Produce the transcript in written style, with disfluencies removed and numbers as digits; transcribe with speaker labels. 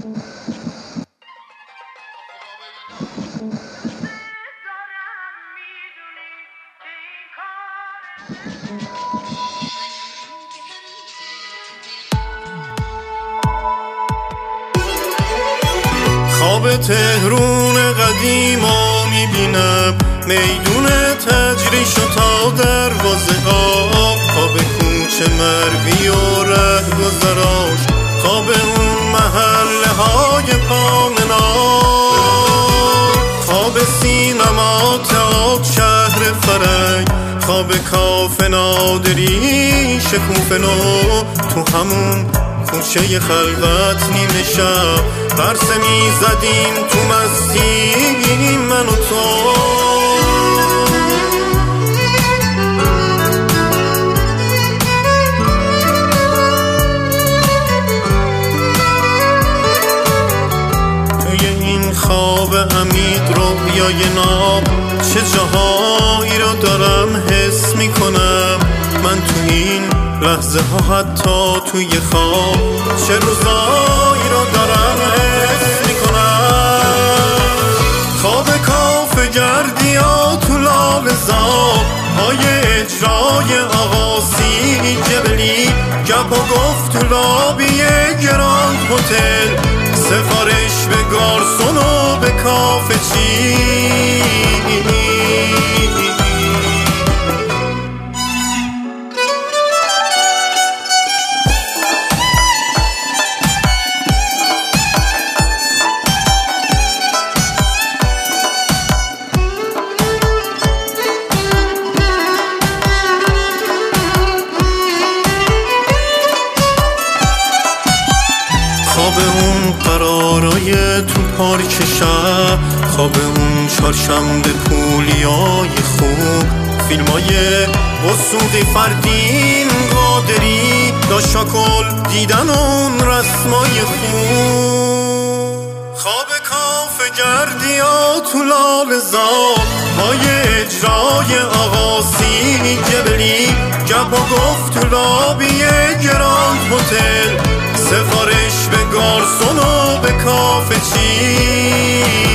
Speaker 1: خواب تهرون قدیما میبینم، میدون تجریش و تا دروازه آب، خواب کوچه مروی و رهگذراش، خواب اون محله های پامنار، خواب سینما تئاتر شهر فرنگ، خواب کافه نادری شکوفه نو، تو همون کوچه خلوت نیمه شب پرسه میزدیم تو مستی من و تو. توی این خواب عمیق رویای ناب چه جاهایی رو دارم حس میکنم من تو این لحظه ها، حتی توی خواب چه روزایی رو دارم حس میکنم. خواب کافه گردی ها تو لال زاب های اجرای آقاسی جبلی، گپ و گفت تو لابی گراند هتل، سفارش به گارسون و به کافه چی. خواب اون قرارای تو پارک شهر، خواب اون چهارشنبه پولیای خوب، فیلمای وثوقی فردین قادری، داشاکل دیدن اون رسمای خوب. خواب کافه گردی ها تو لال زاب های اجرای آقاسی جبلی، گپ و گفت تو لابی گراند هتل، سفارش به گارسون و به کافه چی.